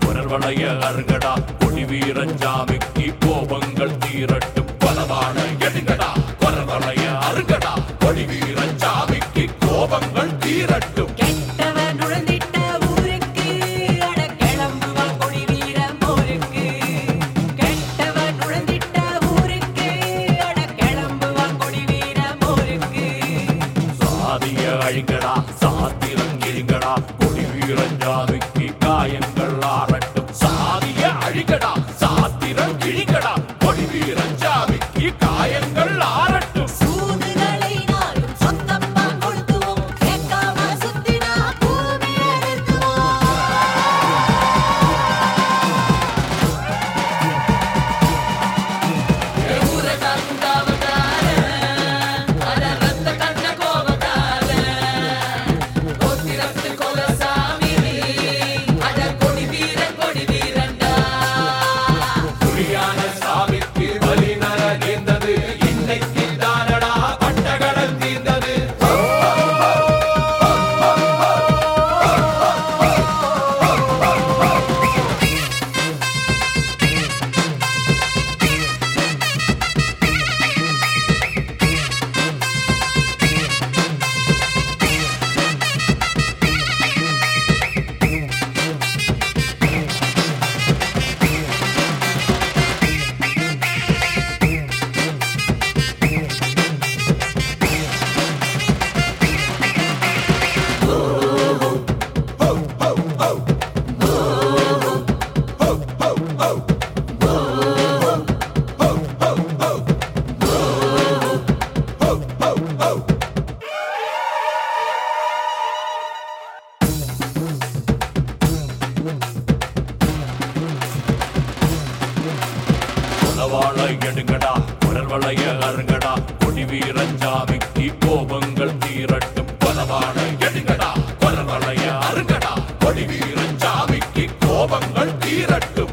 குரல் வளைய அருங்கடா கொடி வீரஞ்சாமிக்கு கோபங்கள் தீரட்டும் பலவான எடுங்கடா குரல் வளைய அருங்கடா கொடி வீரஞ்சாமிக்கு கோபங்கள் தீரட்டும் அழிங்கடா சாத்திரம் கிழிங்கடா கொடி வீரஞ்சாமிக்கு காயங்கள் ஆறட்டும் சாதிய அழிங்கடா சாத்திரம் கிழிங்கடா கொடி வீரஞ்சாமிக்கு காயங்கள் ஆறட்டும் எடுங்கடா குரல் வளைய அருங்கடா கொடி வீரஞ்சாமிக்கு கோபங்கள் தீரட்டும் பலவான எடுங்கடா குரல் வளைய அருங்கடா கொடி வீரஞ்சாமிக்கு கோபங்கள் தீரட்டும்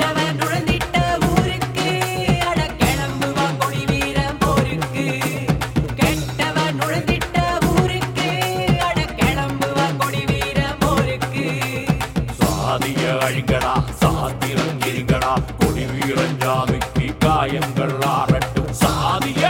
சாதிய அழிங்கடா சாத்திரம் கிழிங்கடா கொடி வீரஞ்சாமிக்கு காயங்கள் ஆறட்டும் சாதிய